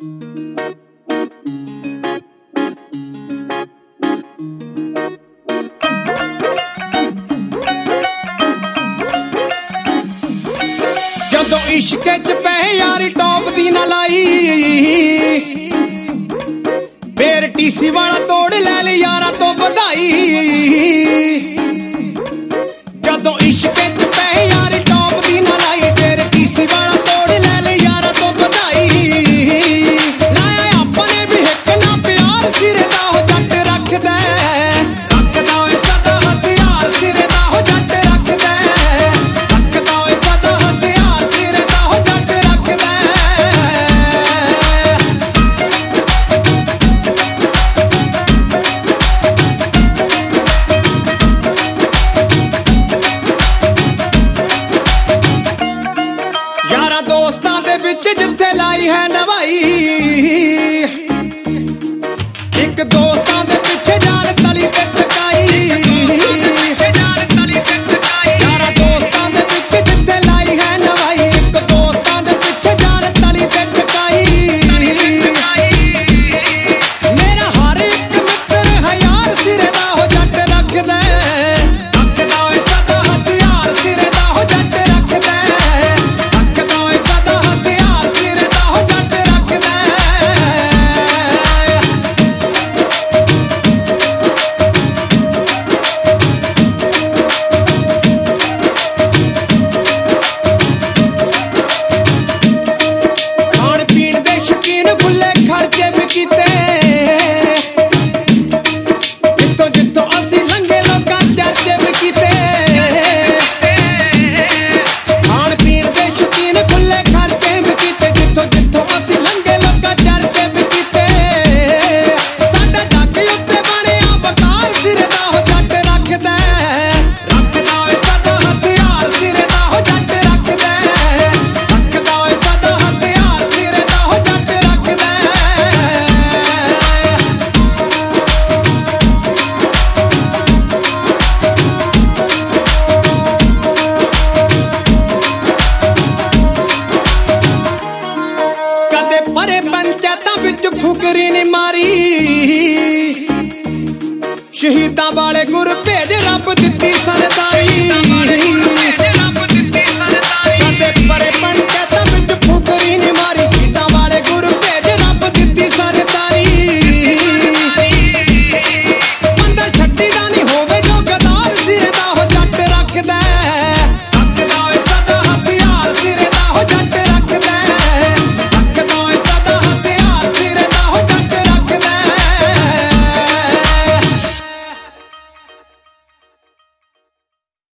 ਜਦੋਂ इश्क च पै यारी टॉप दी ना लाई फिर टीसी वाला तोड़ लै ले यारा तो बधाई। ਜਦੋਂ इश्क च पै यारी टॉप दी ना लाई फिर टीसी वाला तोड़ लै ले यारा तो बधाई। लाया अपने भी हिक ना प्यार सिरे दा हो जट रखदा रखदा ओए सदा हथियार सिरे दा हो जट रखदा रखदा ओए सदा हथियार सिरे दा हो जट रखदा। यारा दोस्तां दे विच जिथे लाई है नवाई एक दोस्तां दे पिछे जान तली ते टकाई। यारा दोस्तां दे विच जिथे लाई है नवाई एक दोस्तां दे पिछे जान तली ते टकाई। मेरा हर एक मित्र है यार सिरे दा हो जट रखदा रखदा ओए सदा हथियार सिरे दा हो जट रखदा रखदा ओए सदा हथियार सिरे दा हो जट रखदा। खाण पीण दे शौकीन खुले खर्चे भी कीते जिੱਥੋਂ ਜਿੱਥੋਂ ਅਸੀਂ ਲੰਘੇ ਲੋਕਾਂ ਚਰਚੇ ਵੀ ਕੀਤੇ। ਖਾਣ ਪੀਣ ਦੇ ਸ਼ੌਕੀਨ ਖੁੱਲੇ ਖਰਚੇ ਵੀ ਕੀਤੇ ਜਿੱਥੋਂ ਜਿੱਥੋਂ ਅਸੀਂ ਲੰਘੇ ਲੋਕਾਂ ਚਰਚੇ ਵੀ ਕੀਤੇ। ਸਾਡੇ ਡੱਕ ਉੱਤੇ ਬਣਿਆ ਵਕਾਰ ਸਿਰੇ ਦਾ ਹੋ ਜੱਟ ਰੱਖਦਾ ਰੱਖਦਾ ਓਏ ਸਦਾ ਹਥਿਆਰ ਸਿਰੇ ਦਾ ਹੋ ਜੱਟ ਰੱਖਦਾ ਰੱਖਦਾ ਓਏ ਸਦਾ ਹਥਿਆਰ ਸਿਰੇ ਦਾ ਹੋ ਜੱਟ ਰੱਖਦਾ। ਕਦੇ ਪਰੇ ਪੰਚਾਇਤਾਂ ਵਿੱਚ ਫੁਕਰੀ ਨੀ ਮਾਰੀ ਸ਼ਹੀਦਾਂ ਵਾਲੇ ਗੁਰ ਭੇਜ ਰੱਬ ਦਿੱਤੀ ਸਰਦਾਰੀ।